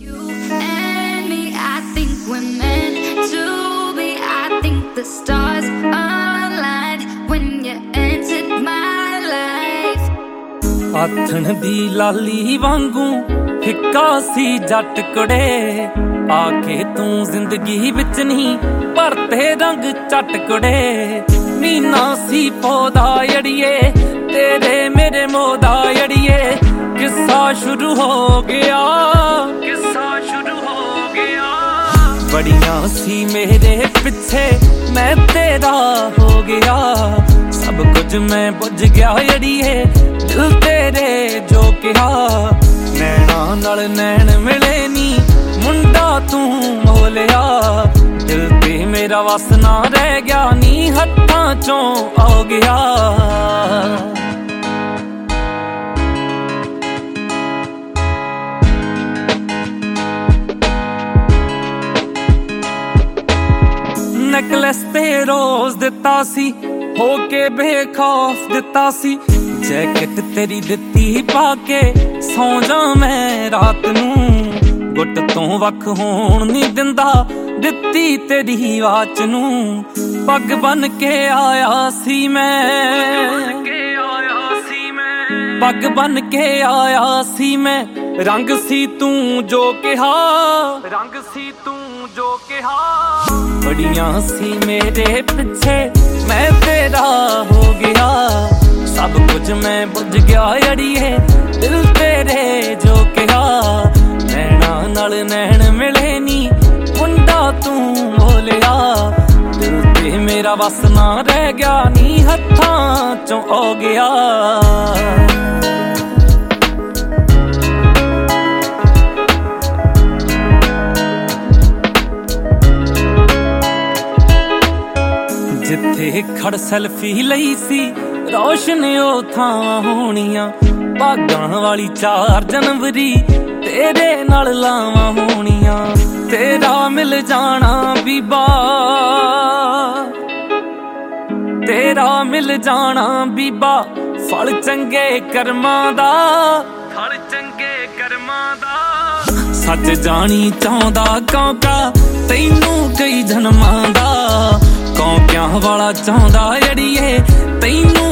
You and me, I think we're meant to be. I think the stars aligned when you entered my life. ਆਥਣ ਦੀ ਲਾਲੀ ਵਾਂਗੂ ਫਿੱਕਾ ਸੀ ਜੱਟ ਕੁੜੇ, ਆ ਕੇ ਤੂੰ ਜ਼ਿੰਦਗੀ ਵਿੱਚ ਨਹੀਂ ਭਰਤੇ ਰੰਗ ਚੱਟ ਕੁੜੇ। ਮੀਨਾ ਸੀ ਪੌਦਾ ਅੜੀਏ ਤੇਰੇ ਮੇਰੇ ਮੋਦਾ ਅੜੀਏ, ਕਿੱਸਾ ਸ਼ੁਰੂ ਹੋ ਗਿਆ, ਕਿੱਸਾ ਸ਼ੁਰੂ ਹੋ ਗਿਆ। ਬੜੀਆਂ ਸੀ ਮੇਰੇ ਪਿੱਛੇ ਮੈਂ ਤੇਰਾ ਹੋ ਗਿਆ, ਸਭ ਕੁਝ ਮੈਂ ਬੁੱਝ ਗਿਆ ਅੜੀਏ ਦਿਲ ਤੇਰੇ ਜੋ ਕਿਹਾ। ਨੈਣਾ ਨਾਲ ਨੈਣ ਮਿਲੇ ਨੀ ਮੁੰਡਾ ਤੂੰ ਮੋਲਿਆ, ਦਿਲ ਤੇ ਮੇਰਾ ਵਸ ਨਾ ਰਹਿ ਗਿਆ ਨੀ ਹੱਥਾਂ ਚੋਂ ਆ ਗਿਆ। ਨੈਕਲੈਸ ਤੇ ਰੋਜ਼ ਦਿੱਤਾ ਸੀ, ਹੋ ਕੇ ਬੇਖੌਫ ਦਿੱਤਾ ਸੀ, ਜੈਕਟ ਤੇਰੀ ਦਿੱਤੀ ਪਾ ਕੇ ਸੌਂ ਜਾ ਮੈਂ ਰਾਤ ਨੂੰ। ਗੁੱਟ ਤੋਂ ਵੱਖ ਹੋਣ ਨਹੀਂ ਦਿੰਦਾ ਦਿੱਤੀ ਤੇਰੀ ਵਾਚ ਨੂੰ, ਪੱਗ ਬਨ ਕੇ ਆਇਆ ਸੀ ਮੈਂ, ਪੱਗ ਬਨ ਕੇ ਆਇਆ ਸੀ ਮੈਂ। ਰੰਗ ਸੀ ਤੂੰ ਜੋ ਕਿਹਾ, ਰੰਗ ਸੀ ਤੂੰ ਜੋ ਕਿਹਾ। ਬੜੀਆਂ ਸੀ ਮੇਰੇ ਪਿੱਛੇ ਮੈਂ ਤੇਰਾ ਹੋ ਗਿਆ, ਸਭ ਕੁਝ ਮੈਂ ਬੁੱਝ ਗਿਆ ਅੜੀਏ ਦਿਲ ਤੇਰੇ ਜੋ ਕਿਹਾ। ਨੈਣਾ ਨਾਲ ਨੈਣ ਮਿਲੇ ਨੀ ਮੁੰਡਾ ਤੂੰ ਬੋਲਿਆ, ਦਿਲ ਤੇ ਮੇਰਾ ਵਸ ਨਾ ਰਹਿ ਗਿਆ ਨੀ ਹੱਥਾਂ ਚੋਂ ਆ ਗਿਆ। ਜਿੱਥੇ ਖੜ ਸੈਲਫੀ ਲਈ ਸੀ ਰੌਸ਼ਨ ਉਹ ਥਾਂ ਹੋਣੀਆਂ, ਭਾਗਾਂ ਵਾਲੀ 4 ਜਨਵਰੀ ਤੇਰੇ ਨਾਲ ਲਾਵਾਂ ਹੋਣੀਆਂ। ਤੇਰਾ ਮਿਲ ਜਾਣਾ ਬੀਬਾ, ਤੇਰਾ ਮਿਲ ਜਾਣਾ ਬੀਬਾ, ਫਲ ਚੰਗੇ ਕਰਮਾਂ ਦਾ, ਫਲ ਚੰਗੇ ਕਰਮਾਂ ਦਾ। ਸੱਚ ਜਾਣੀ ਚਾਹੁੰਦਾ ਕੌਂਕਾ ਤੈਨੂੰ ਕਈ ਜਨਮਾਂ ਦਾ, ਕੌਂਕਿਆਂ ਵਾਲਾ ਚਾਹੁੰਦਾ ਅੜੀਏ ਤੈਨੂੰ